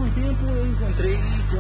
algum tempo eu encontrei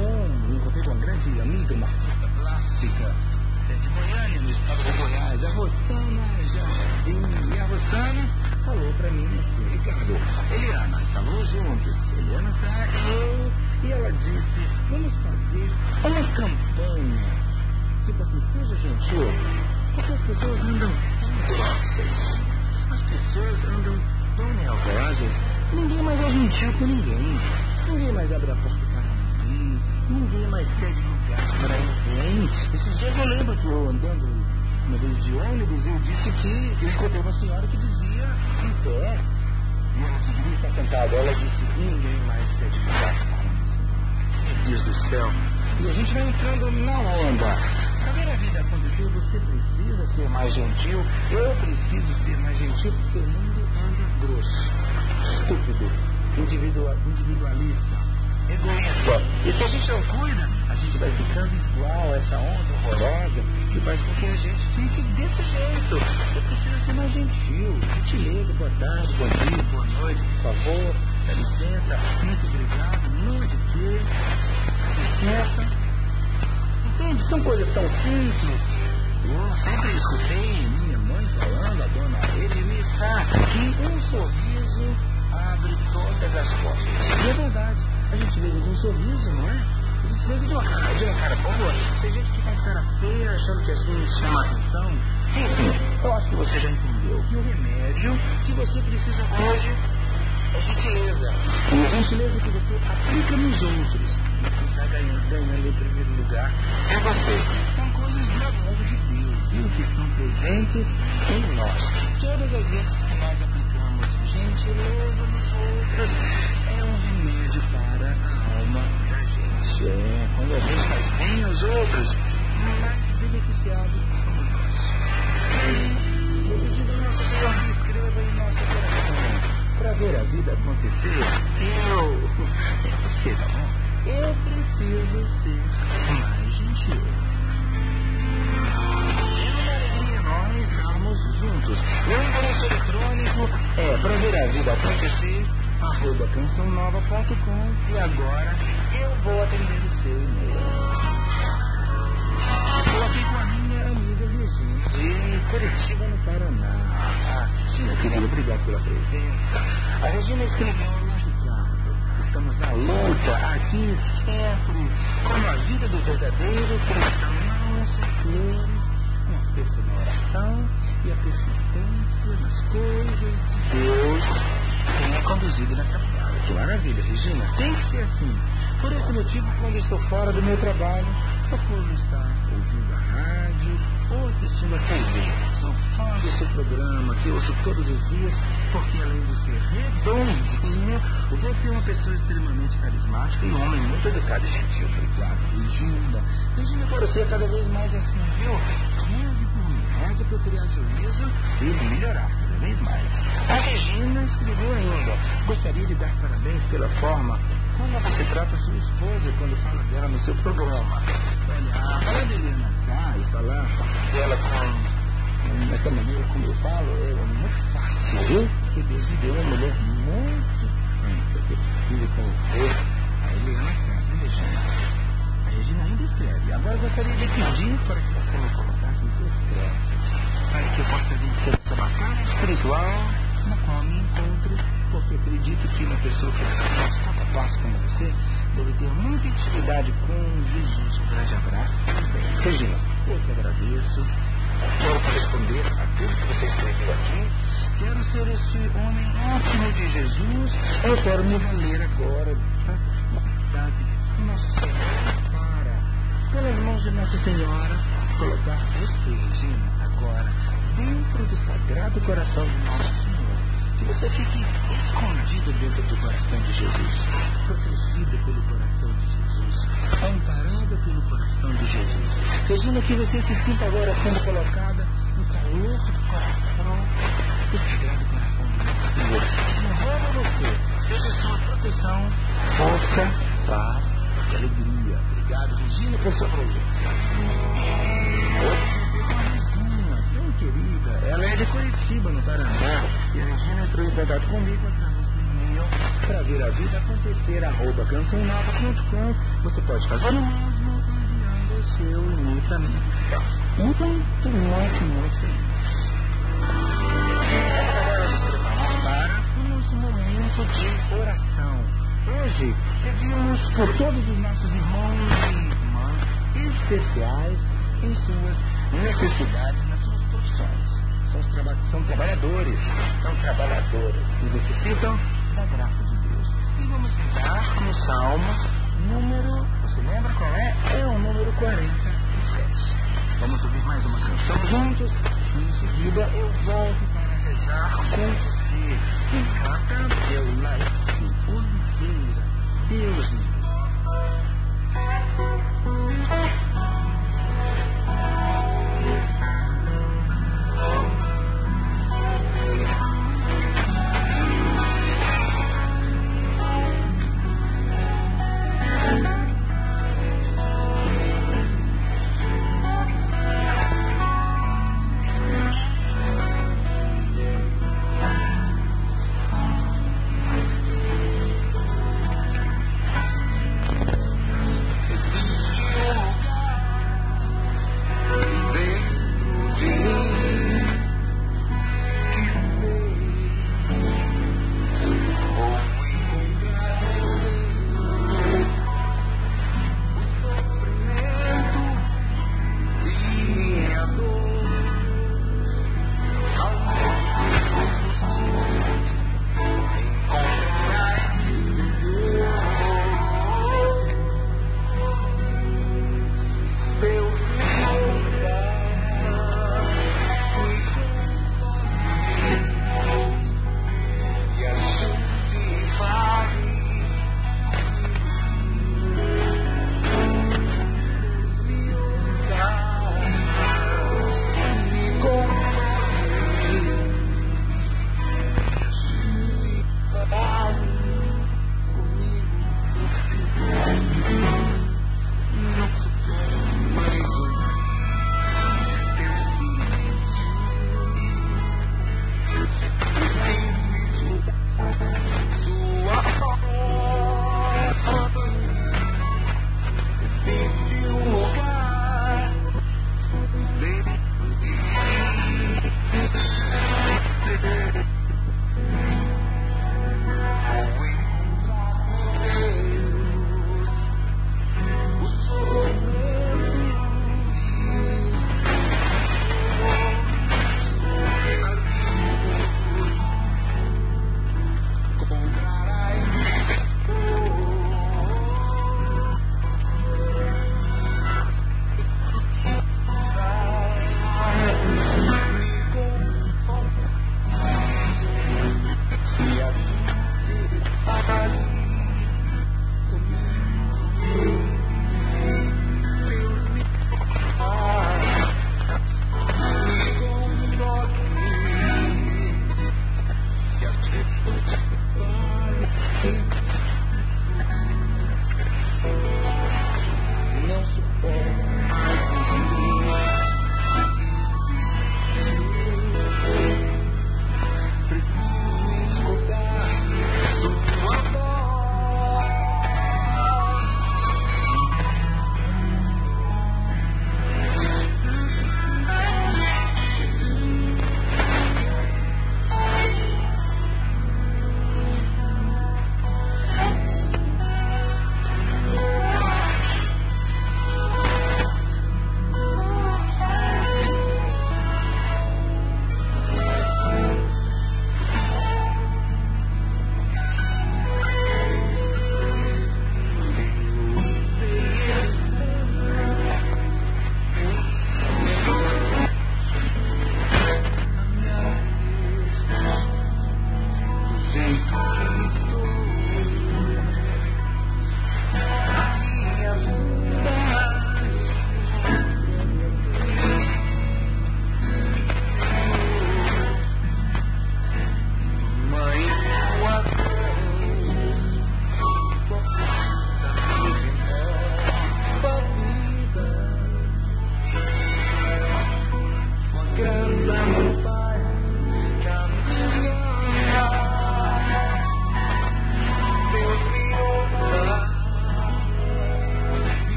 com uma grande amiga, uma artista plástica de Goiânia, no estado de Goiás, a Rosana Jardim. E a Rosana falou pra mim assim: Ricardo, Eliana, estávamos juntos, Eliana saiu, e ela disse: vamos fazer uma campanha, tipo assim, seja gentil, porque as pessoas andam tão grossas, as pessoas andam tão nervosas, ninguém mais é gentil com ninguém, ninguém mais abre a porta para ninguém, ninguém mais cede lugar para ninguém. Esses dias eu lembro que eu andando uma vez de ônibus, eu disse que eu encontrei uma senhora que dizia em pé, e ela devia estar sentada, ela disse: ninguém mais cede lugar para ninguém. Meu Deus do céu. E a gente vai entrando na onda. Para ver a vida acontecer, você precisa ser mais gentil. Eu preciso ser mais gentil, porque o mundo anda grosso, estúpido, individualista, egoísta. E se a gente não cuida, a gente vai ficando igual a essa onda horrorosa que faz com que a gente fique desse jeito. Você precisa ser mais gentil. Gentileza, boa tarde, bom dia, boa noite, por favor, dá licença, muito obrigado, não é de quê, licença. Entende? São coisas tão simples. Eu sempre escutei minha mãe falando, a dona Edelissa, que um sorriso abre todas as portas. E é verdade. A gente liga de um sorriso, não é? A gente liga de uma cara boa. Tem gente que faz cara feia achando que assim chama atenção. Enfim, eu acho que você já entendeu que o remédio que você precisa hoje é gentileza. E a gentileza que você aplica nos outros, mas quem sai ganhando em primeiro lugar é você. São coisas do amor de Deus, viu? Que estão presentes em nós. Todas as vezes que nós aplicamos gentileza nos outros, é um remédio para a alma da gente. É, quando a gente faz bem aos outros, mais beneficiados somos nós. Eu pedi ao nosso Senhor que escreva em nosso coração, para ver a vida acontecer, você, tá bom? Eu preciso ser mais gentil. E nós vamos juntos. Meu endereço eletrônico é para ver a vida acontecer, @cançãonova.com. E agora eu vou atender o seu e-mail. Estou aqui com a minha amiga Virgínia, de Curitiba, no Paraná. Sim, querido, obrigado pela presença. A Regina escreveu: Ricardo, estamos na luta, aqui sempre, como a vida do verdadeiro cristão. Não é uma força na oração e a persistência nas coisas de Deus que é conduzido nessa palavra. Que maravilha, Regina. Tem que ser assim. Por esse motivo, quando eu estou fora do meu trabalho, procuro estar ouvindo a rádio ou assistindo a TV. Sou fã do seu programa, que eu ouço todos os dias, porque além de ser redondinho, você é uma pessoa extremamente carismática e um homem muito educado e gentil. Obrigado, Regina. Regina, eu quero ser cada vez mais assim, viu? Reze para eu criar juízo e melhorar cada vez mais. A Regina escreveu ainda: gostaria de dar parabéns pela forma como você trata a sua esposa quando fala dela no seu programa. Olha, falar de Helena cá e falar dela com essa maneira como eu falo é muito fácil, viu? Porque Deus me deu uma mulher muito santa que eu preciso conhecer. A Helena cá, viu, Regina? A Regina ainda escreve: agora eu gostaria de pedir para que você me colocasse em suas crenças, para que eu possa vencer essa batalha espiritual na qual me encontro, porque acredito que uma pessoa que faz cada passo como você deve ter muita intimidade com Jesus. Um grande abraço. Regina, eu que agradeço. Quero corresponder a tudo que você escreveu aqui. Quero ser esse homem ótimo de Jesus. Eu quero me valer agora da vontade de Nossa Senhora para, pelas mãos de Nossa Senhora, colocar você, Regina, agora dentro do Sagrado Coração de Nosso Senhor. Que você fique escondida dentro do coração de Jesus, protegida pelo coração de Jesus, amparada pelo coração de Jesus. Regina, que você se sinta agora sendo colocada no calor do coração do Sagrado Coração de Nosso Senhor. Enrola você, seja sua proteção, força, paz e alegria. Obrigado, Regina, por sua presença. Querida, ela é de Curitiba, no Paraná, e a Regina entrou em contato comigo através do e-mail para ver a vida acontecer, @cançãonova.com. Você pode fazer o mesmo enviando o seu e-mail para mim. Muito feliz. Agora nos preparamos para o nosso momento de oração. Hoje pedimos por todos os nossos irmãos e irmãs especiais em suas necessidades, nas suas profissões. São trabalhadores que necessitam da graça de Deus. E vamos rezar no Salmo número, você lembra qual é? É o número 47. Vamos ouvir mais uma canção juntos e em seguida eu volto para rezar com você. Quem canta é o Laércio Oliveira. Deus me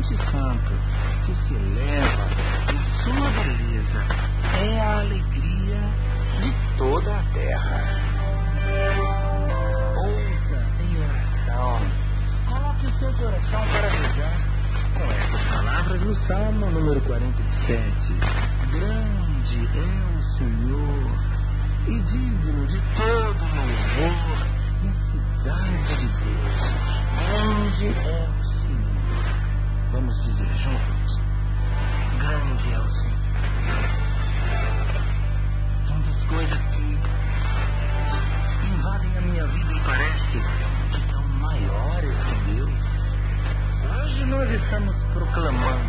Monte Santo, que se eleva na sua beleza, é a alegria de toda a terra. Ouça em oração, coloque o seu coração para rezar com essas palavras no Salmo número 47. Grande é o Senhor e digno de todo louvor na cidade de Deus. Grande é o Senhor. Vamos dizer juntos: grande é o Senhor. Tantas coisas que invadem a minha vida e parece que são maiores que Deus. Hoje nós estamos proclamando: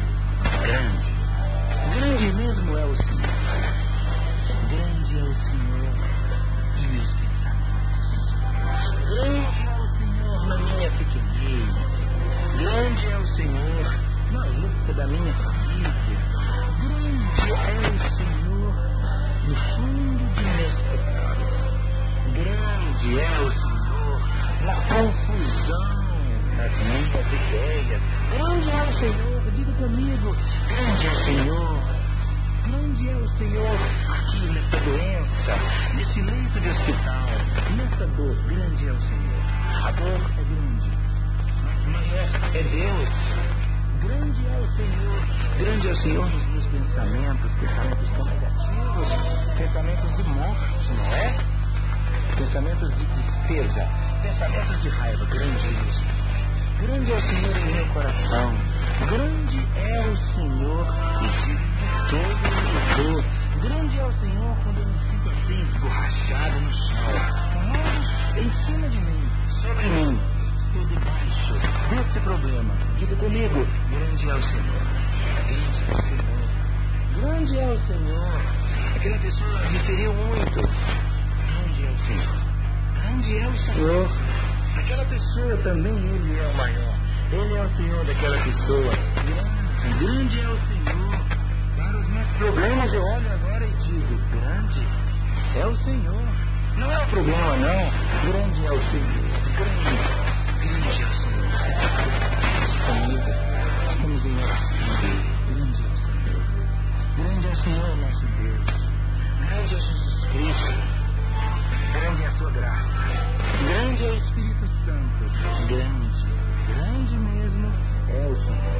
grande mesmo é o Senhor. Grande é o Senhor em meus pensamentos. Grande é o Senhor na minha pequenez. Grande é o Senhor na luta da minha família. Grande é o Senhor no fundo de meus pecados. Grande é o Senhor na confusão das minhas ideias. Grande é o Senhor, diga comigo: grande é o Senhor. Grande é o Senhor aqui nessa doença, nesse leito de hospital, nessa dor. Grande é o Senhor. A dor é grande, mas maior é Deus. Grande é o Senhor. Grande é o Senhor nos meus pensamentos tão negativos, pensamentos de morte, não é? Pensamentos de tristeza, pensamentos de raiva. Grande é o Senhor. Grande é o Senhor em meu coração. Grande é o Senhor e de todo louvor. Grande é o Senhor quando eu me sinto assim, esborrachado no chão. Mãos em cima de mim, sobre mim. Estou debaixo desse problema. Diga comigo: grande é o Senhor. Grande é o Senhor. Grande é o Senhor. Aquela pessoa referiu muito. Grande é o Senhor. Grande é o Senhor. Aquela pessoa também, Ele é o maior. Ele é o Senhor daquela pessoa. Grande é o Senhor. Para os meus problemas eu olho agora e digo: grande é o Senhor. Não é o problema, não. Grande é o Senhor. Grande é o Senhor. Comigo, estamos em oração. Grande é o Senhor. Grande é o Senhor, nosso Deus. Grande é Jesus Cristo. Grande é a sua graça. Grande é o Espírito Santo. Grande mesmo é o Senhor.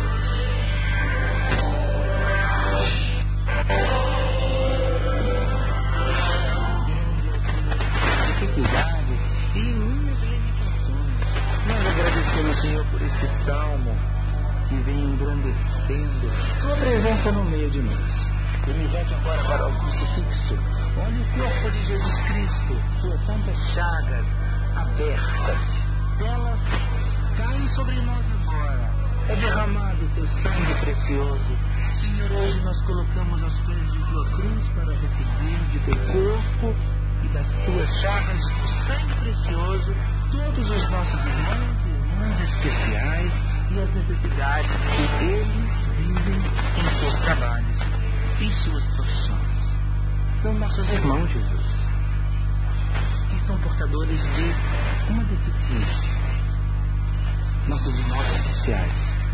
Dificuldades e minhas limitações. Nós agradecemos, Senhor, por esse salmo que vem engrandecendo Sua presença no meio de nós. Eu me volto agora para o crucifixo. Olha o corpo de Jesus Cristo, suas santas chagas abertas. Elas caem sobre nós agora. É derramado seu sangue precioso. Senhor, hoje nós colocamos aos pés de tua cruz para receber de teu corpo e das tuas chagas do sangue precioso todos os nossos irmãos e irmãs especiais e as necessidades que eles vivem em seus trabalhos, em suas profissões. São nossos irmãos, Jesus, que são portadores de uma deficiência. Nossos irmãos especiais,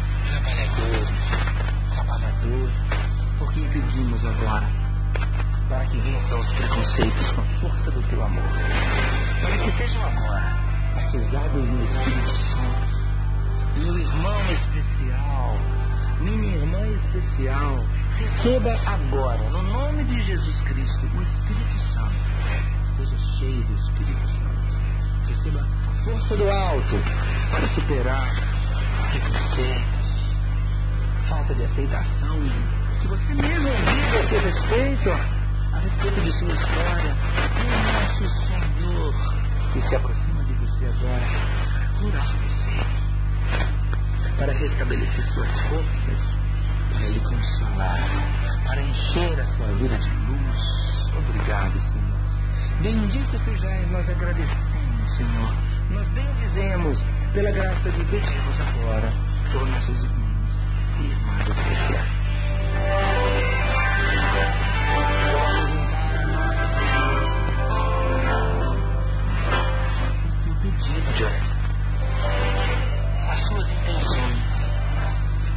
trabalhadores, porque pedimos agora para que vençam os preconceitos com a força do teu amor, para que sejam agora batizados no Espírito Santo. Meu irmão especial, minha irmã especial, receba agora, no nome de Jesus Cristo, o Espírito Santo. Seja cheio do Espírito Santo. Receba a força do alto para superar preconceitos, falta de aceitação que você mesmo ouviu a seu respeito, a respeito de sua história. O nosso Senhor, que se aproxima de você agora, curar você, para restabelecer suas forças, para lhe consolar, para encher a sua vida de luz. Obrigado, Senhor. Bendito sejais, nós agradecemos, Senhor. Nós bendizemos pela graça de pedirmos agora por nossos irmãos e irmãs especiais. O seu pedido de oração, as suas intenções,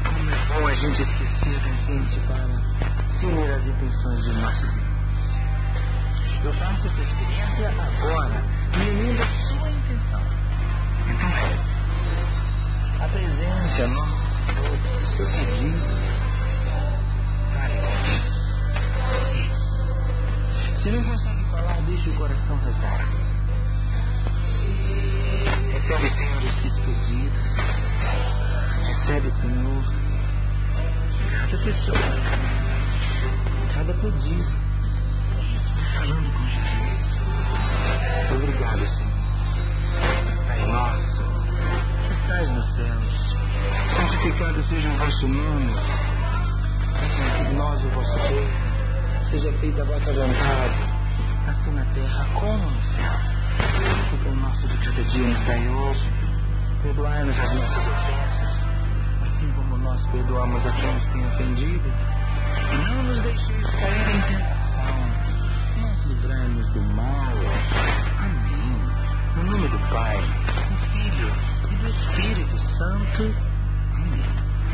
Faça essa experiência agora, unindo a sua intenção. Então a presença, o seu pedido. Fale com Deus. Se não consegue falar, deixe o coração rezar. Recebe, Senhor, esses pedidos. Recebe, Senhor, cada pessoa, cada pedido. Falando com Jesus. Obrigado, Senhor. Pai nosso, que estás nos céus, santificado seja o vosso nome. Venha de nós o vosso reino. Seja feita a vossa vontade, assim na terra como no céu. O pão nosso de cada dia nos dai hoje. Perdoai-nos as nossas ofensas, assim como nós perdoamos a quem nos tem ofendido. E não nos deixeis cair em tentação, mas livrai-nos do mal. Amém. No nome do Pai, do Filho e do Espírito Santo. Amém.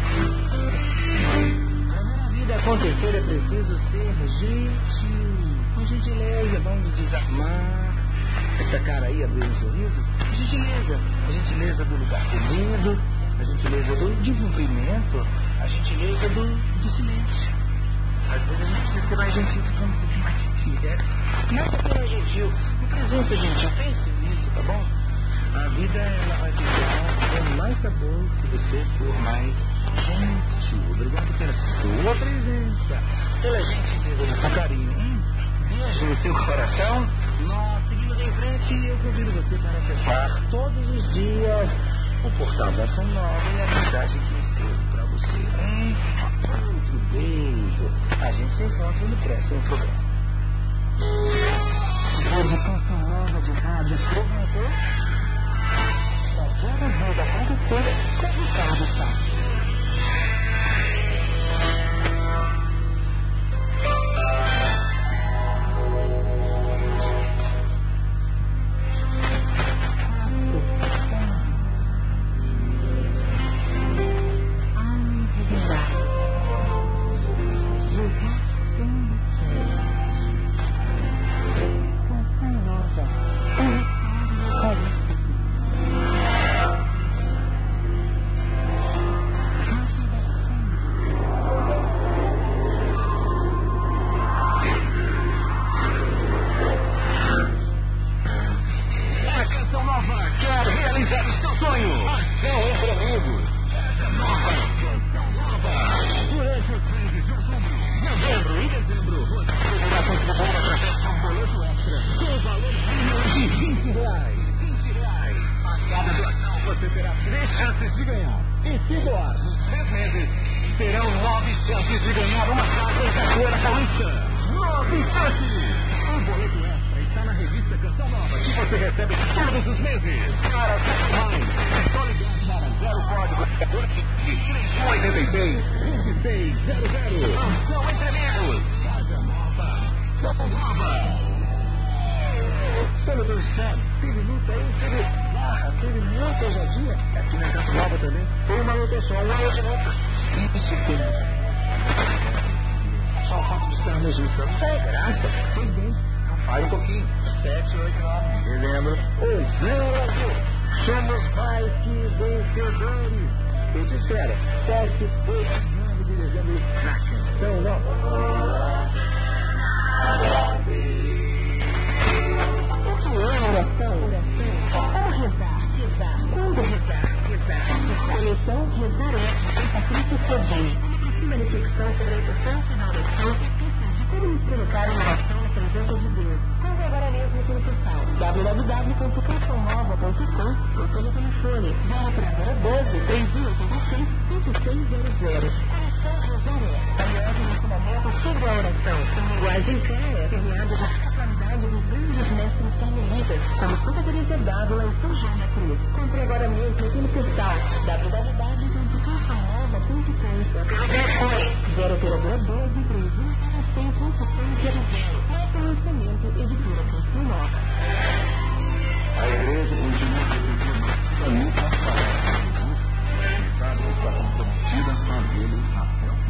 Para a vida acontecer é preciso ser gentil. Com gentileza, vamos desarmar essa cara aí, abrir um sorriso. A gentileza do lugar comprido, a gentileza do descumprimento, a gentileza do silêncio. Às vezes a gente precisa ser mais gentil, ficando um pouquinho mais gentil. Nada que é gentil, uma presença gentil, pense nisso, tá bom? A vida ela vai ficar com mais sabor se você for mais gentil. Obrigado pela sua presença, pela gentileza do seu carinho. Beijo no seu coração. Nós seguimos em frente e eu convido você para acessar todos os dias o portal Bossa Nova e a mensagem que eu escrevo para você. Outro beijo. A gente se encontra no próximo programa. Hoje Bossa Nova de rádio Provador. Fazendo a vida acontecer com o Ricardo Sá.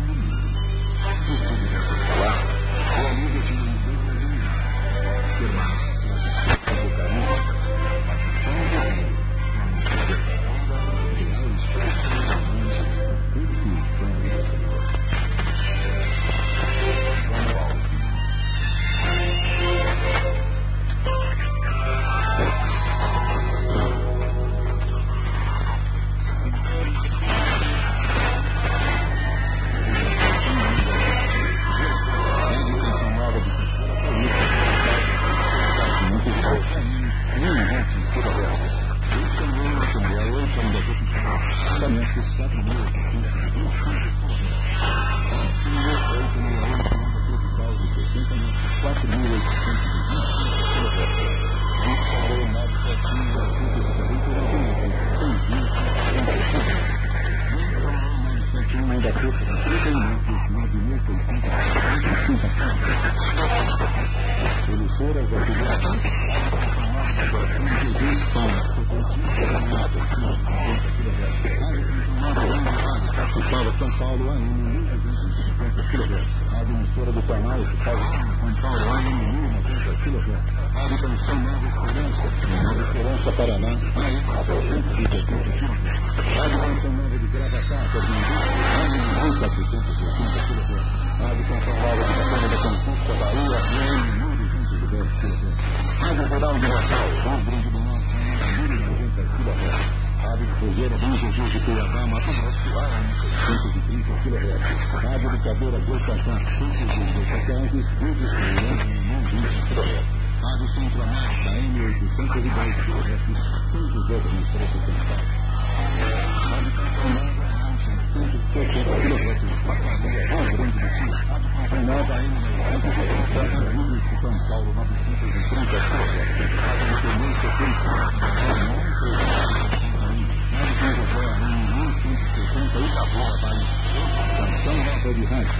Falar, realiza-te no mundo de Somente os 4.825 emissoras da primeira São Paulo AM 1250 kHz. Rádio emissora do canal São Paulo AM 1090 kHz. Rádio Canção Nova Esperança Paraná AM 480 kHz. Rádio Canção Nova de Gravatá, AM 1480 kHz. Rádio Canção Nova de Santana da Conquista, Bahia, AM 1210 kHz. Rádio Rural de Natal, Rio Grande do Norte, AM 1090 kHz. Rádio Fogueira, Bom Jesus de Cuiabá, Mato Grosso, AM 130 kHz. Rádio Educadora Goitacá, 120 kHz, Rádio Centro-América, AM 810 kHz, São José do Rio Preto, São Paulo. Rádio Cancionada, 160 kHz, Pacaraia, Rio Grande do Sul. Rádio Cancionada, AM 950 kHz, São Paulo, 930 kHz. Rádio Independência, 600 Rádio São José, AM 1160, Itaboa, Bahia. Canção Nova de Rádio.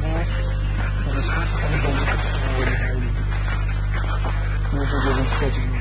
Dia 27 de